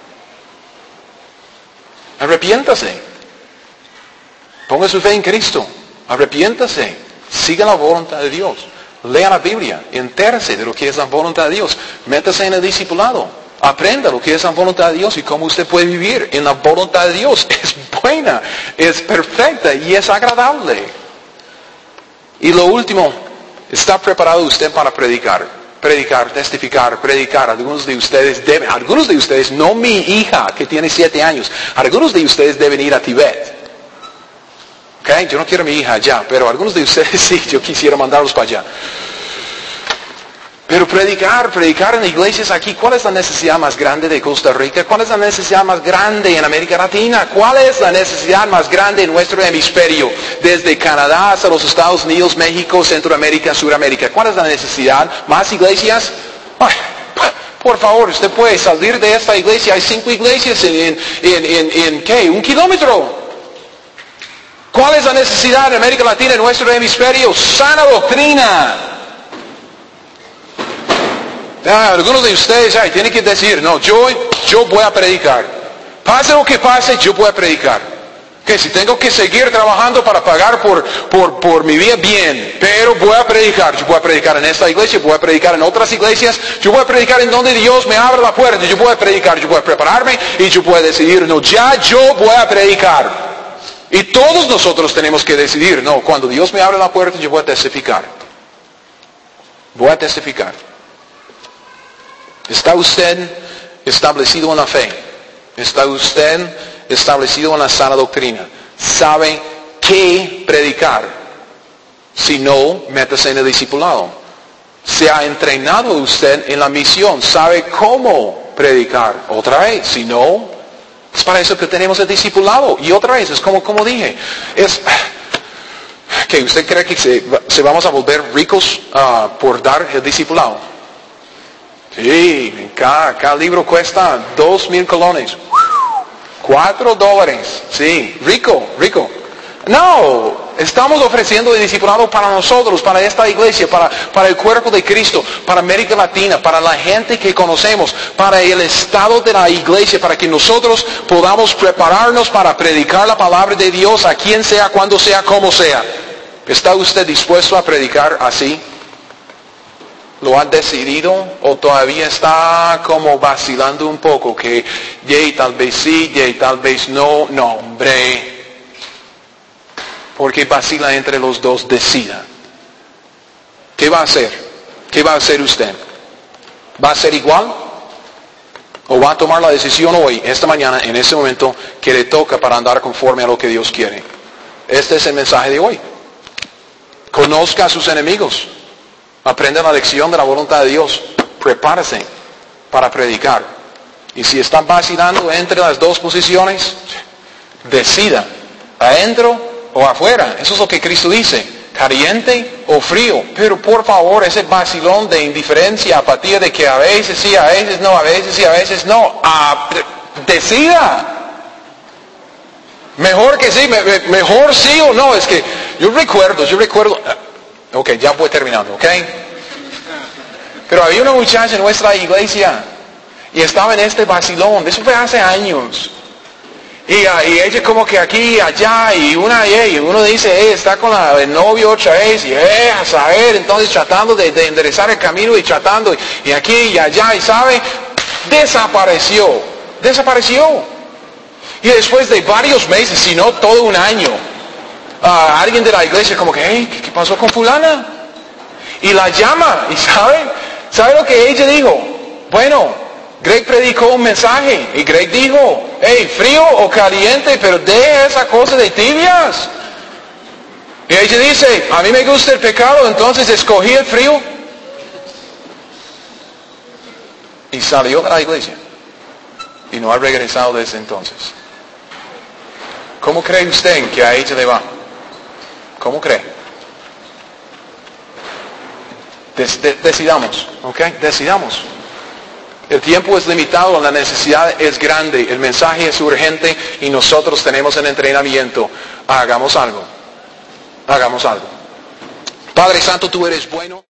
A: Arrepiéntase. Ponga su fe en Cristo. Arrepiéntase. Siga la voluntad de Dios. Lea la Biblia. Entérese de lo que es la voluntad de Dios. Métase en el discipulado. Aprenda lo que es la voluntad de Dios y cómo usted puede vivir en la voluntad de Dios. Es buena, es perfecta y es agradable. Y lo último, ¿está preparado usted para predicar? Predicar, testificar, predicar. Algunos de ustedes deben, algunos de ustedes, no mi hija que tiene siete años, algunos de ustedes deben ir a Tibet. Okay, yo no quiero a mi hija allá, pero algunos de ustedes sí, yo quisiera mandarlos para allá. Pero predicar, predicar en iglesias aquí, ¿cuál es la necesidad más grande de Costa Rica? ¿Cuál es la necesidad más grande en América Latina? ¿Cuál es la necesidad más grande en nuestro hemisferio? Desde Canadá hasta los Estados Unidos, México, Centroamérica, Suramérica. ¿Cuál es la necesidad? ¿Más iglesias? Ay, por favor, usted puede salir de esta iglesia. Hay cinco iglesias en, en, en, en ¿qué? Un kilómetro. ¿Cuál es la necesidad en América Latina, en nuestro hemisferio? Sana doctrina. Ah, algunos de ustedes ay, tienen que decir, no, yo, yo voy a predicar. Pase lo que pase, yo voy a predicar. Que si tengo que seguir trabajando para pagar por, por, por mi vida, bien. Pero voy a predicar. Yo voy a predicar en esta iglesia, voy a predicar en otras iglesias. Yo voy a predicar en donde Dios me abra la puerta. Yo voy a predicar, yo voy a prepararme y yo voy a decidir, no, ya yo voy a predicar. Y todos nosotros tenemos que decidir, no, cuando Dios me abre la puerta, yo voy a testificar. Voy a testificar. ¿Está usted establecido en la fe? ¿Está usted establecido en la sana doctrina? ¿Sabe qué predicar? Si no, métase en el discipulado. ¿Se ha entrenado usted en la misión? ¿Sabe cómo predicar? Otra vez, si no, es para eso que tenemos el discipulado. Y otra vez, es como, como dije, es que usted cree que se, se vamos a volver ricos uh, por dar el discipulado. Sí, cada, cada libro cuesta dos mil colones. Cuatro dólares. Sí, rico, rico. No, estamos ofreciendo el discipulado para nosotros, para esta iglesia, para, para el cuerpo de Cristo, para América Latina, para la gente que conocemos, para el estado de la iglesia, para que nosotros podamos prepararnos para predicar la palabra de Dios a quien sea, cuando sea, como sea. ¿Está usted dispuesto a predicar así? ¿Lo ha decidido o todavía está como vacilando un poco? Que yay, tal vez sí, yay, tal vez no. No, hombre. Porque vacila entre los dos, decida. ¿Qué va a hacer? ¿Qué va a hacer usted? ¿Va a ser igual? ¿O va a tomar la decisión hoy, esta mañana, en ese momento, que le toca para andar conforme a lo que Dios quiere? Este es el mensaje de hoy. Conozca a sus enemigos. Aprenda la lección de la voluntad de Dios. Prepárese para predicar. Y si está vacilando entre las dos posiciones, decida, adentro o afuera. Eso es lo que Cristo dice, caliente o frío. Pero por favor, ese vacilón de indiferencia, apatía de que a veces sí, a veces no, a veces sí, a veces no, ah, decida. Mejor que sí, me, me, mejor sí o no. Es que yo recuerdo, yo recuerdo, ok, ya voy terminando, ok. Pero había una muchacha en nuestra iglesia y estaba en este vacilón, eso fue hace años. Y, y ella como que aquí y allá, y una y uno dice, hey, está con la, el novio otra vez, y hey, a saber, entonces tratando de, de enderezar el camino y tratando, y, y aquí y allá, y sabe, desapareció, desapareció. Y después de varios meses, si no todo un año, uh, alguien de la iglesia como que, hey, ¿qué, qué pasó con fulana? Y la llama, y sabe, ¿sabe lo que ella dijo? Bueno, Greg predicó un mensaje y Greg dijo, hey, frío o caliente, pero deja esa cosa de tibias. Y ella dice, a mí me gusta el pecado, entonces escogí el frío. Y salió de la iglesia. Y no ha regresado desde entonces. ¿Cómo cree usted que a ella le va? ¿Cómo cree? Des- de- decidamos, ¿ok? Decidamos. El tiempo es limitado, la necesidad es grande, el mensaje es urgente y nosotros tenemos el entrenamiento. Hagamos algo. Hagamos algo. Padre Santo, tú eres bueno.